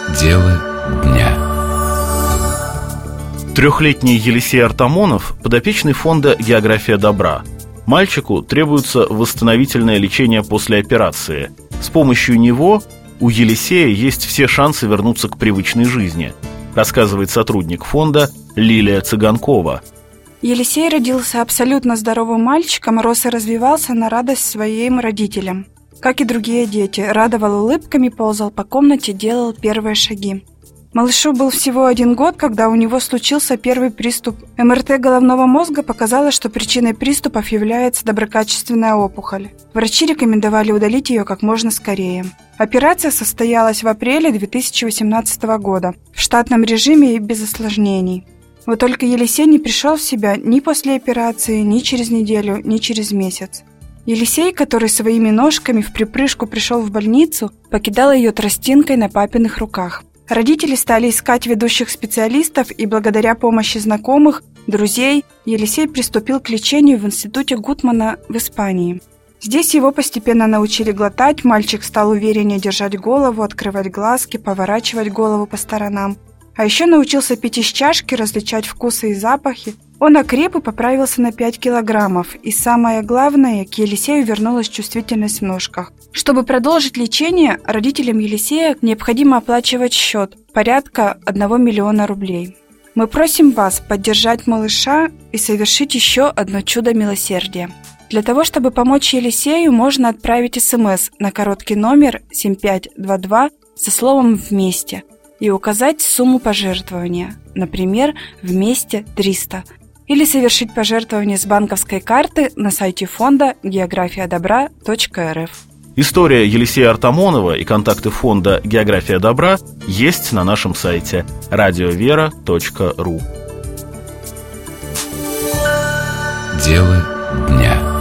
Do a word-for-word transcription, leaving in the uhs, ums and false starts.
Дело дня. Трехлетний Елисей Артамонов – подопечный фонда «География добра». Мальчику требуется восстановительное лечение после операции. С помощью него у Елисея есть все шансы вернуться к привычной жизни, рассказывает сотрудник фонда Лилия Цыганкова. Елисей родился абсолютно здоровым мальчиком, рос и развивался на радость своим родителям. Как и другие дети, радовал улыбками, ползал по комнате, делал первые шаги. Малышу был всего один год, когда у него случился первый приступ. эм эр тэ головного мозга показало, что причиной приступов является доброкачественная опухоль. Врачи рекомендовали удалить ее как можно скорее. Операция состоялась в апреле две тысячи восемнадцатого года в штатном режиме и без осложнений. Вот только Елисей не пришел в себя ни после операции, ни через неделю, ни через месяц. Елисей, который своими ножками вприпрыжку пришел в больницу, покидал ее тростинкой на папиных руках. Родители стали искать ведущих специалистов, и благодаря помощи знакомых, друзей, Елисей приступил к лечению в институте Гутмана в Испании. Здесь его постепенно научили глотать, мальчик стал увереннее держать голову, открывать глазки, поворачивать голову по сторонам. А еще научился пить из чашки, различать вкусы и запахи. Он окреп и поправился на пять килограммов. И самое главное, к Елисею вернулась чувствительность в ножках. Чтобы продолжить лечение, родителям Елисея необходимо оплачивать счет порядка одного миллиона рублей. Мы просим вас поддержать малыша и совершить еще одно чудо милосердия. Для того, чтобы помочь Елисею, можно отправить смс на короткий номер семь пять два два со словом «Вместе» и указать сумму пожертвования, например, «Вместе триста», или совершить пожертвование с банковской карты на сайте фонда география добра точка эр эф. История Елисея Артамонова и контакты фонда «География добра» есть на нашем сайте радиовера точка ру. Дело дня.